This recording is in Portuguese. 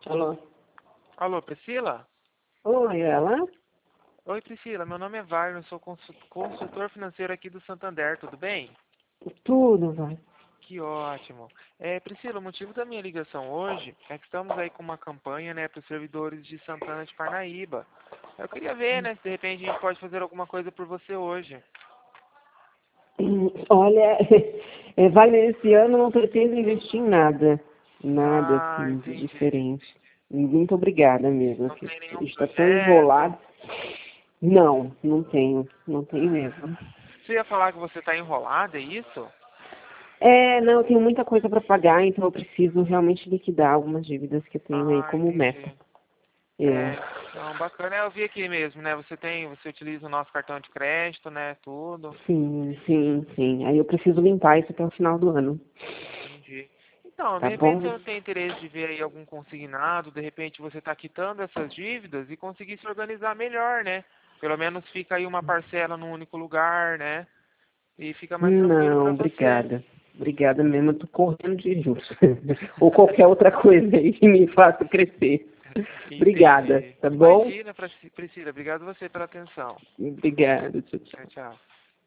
Alô? Alô, Priscila? Oi, ela? Oi, Priscila. Meu nome é Wagner, sou consultor financeiro aqui do Santander, tudo bem? Tudo, vai. Que ótimo. Priscila, o motivo da minha ligação hoje é que estamos aí com uma campanha, né, para os servidores de Santana de Parnaíba. Eu queria ver, né, se de repente a gente pode fazer alguma coisa por você hoje. Olha, Wagner, esse ano não pretendo investir em nada. Nada, Ah, assim, de entendi. diferente. Muito obrigada mesmo. Não Assim, tem a nenhum gente está tão projeto? enrolado. Não, não tenho. Não tenho mesmo. Você ia falar que você está enrolada, é isso? Não, eu tenho muita coisa para pagar, então eu preciso realmente liquidar algumas dívidas que eu tenho aí Ah, como meta. entendi. É. Não, bacana. Eu vi aqui mesmo, né? Você utiliza o nosso cartão de crédito, né? Tudo. Sim, sim, sim. Aí eu preciso limpar isso até o final do ano. Entendi. Então, de Tá repente bom? você não tem interesse de ver aí algum consignado, de repente você está quitando essas dívidas e conseguir se organizar melhor, né? Pelo menos fica aí uma parcela num único lugar, né? E fica mais tranquilo Não, para você. obrigada. Obrigada mesmo, eu tô correndo de juros. Ou qualquer outra coisa aí que me faça crescer. Obrigada, Entendi. tá bom? Imagina, Priscila. Obrigado você pela atenção. Obrigada, tchau, Tchau, tchau. tchau.